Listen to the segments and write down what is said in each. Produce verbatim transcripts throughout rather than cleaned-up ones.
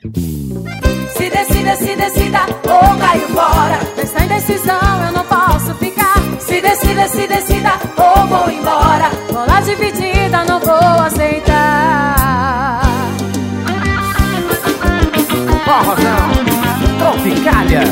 Se decida, se decida ou caio fora. Nessa indecisão eu não posso ficar. Se decida, se decida ou vou embora. Bola dividida não vou aceitar. Forrozão, Tropicália.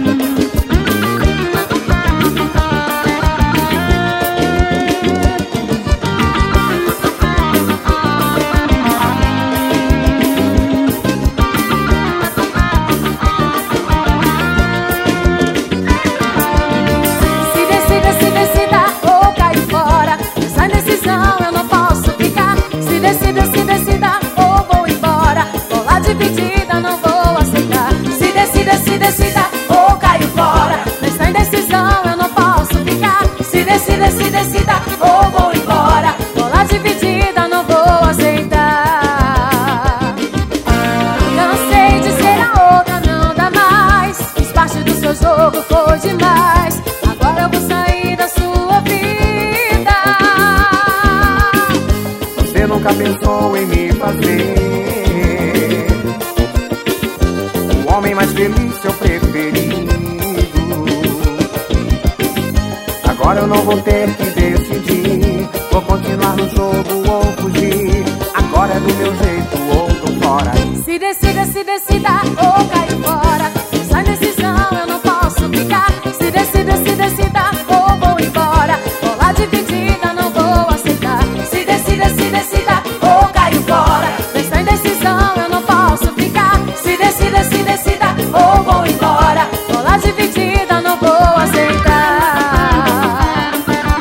Dividida não vou aceitar. Se decida, se decida ou caio fora. Nessa indecisão eu não posso ficar. Se decida, se decida ou vou embora. Bola dividida não vou aceitar. Cansei de ser a outra, não dá mais. Fiz parte do seu jogo, foi demais. Agora eu vou sair da sua vida. Você nunca pensou em me fazer o homem mais feliz, seu preferido. Agora eu não vou ter que decidir. Vou continuar no jogo ou fugir. Agora é do meu jeito ou tô fora. Se decida, se decida ou caio fora. Essa decisão eu não posso ficar. Se decida, se decida ou vou embora. Bola dividida não vou aceitar. Se decida, se decida ou caio fora. Essa indecisão eu não posso ficar. Se decida, se decida ou vou embora. Bola dividida não vou aceitar.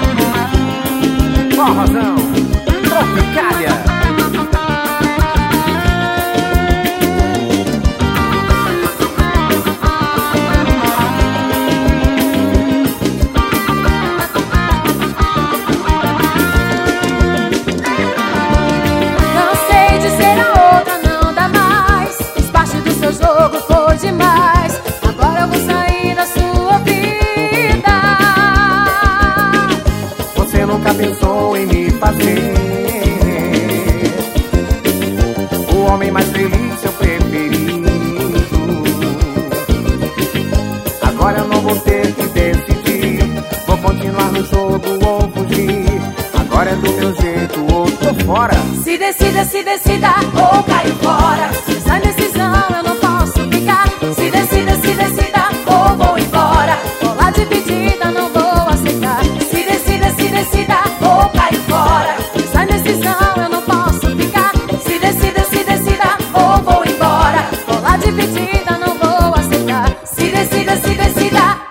Forrozão, Tropicália. Cansei de ser a outra, não dá mais. Fiz parte do seu jogo, foi demais. Agora eu vou sair da sua vida. Você nunca pensou em me fazer o homem mais feliz, seu preferido. Agora eu não vou ter que decidir. Vou continuar no jogo ou fugir. Agora é do meu jeito ou tô fora. Se decida, se decida ou caio fora. Essa decisão eu não posso ficar. Se decida, se decida ou vou embora. Bola dividida não vou aceitar. Se decida, se decida ou caio fora. Essa decisão eu não posso ficar. Se decida, se decida ou vou embora. Bola dividida não vou aceitar. Se decida, se decida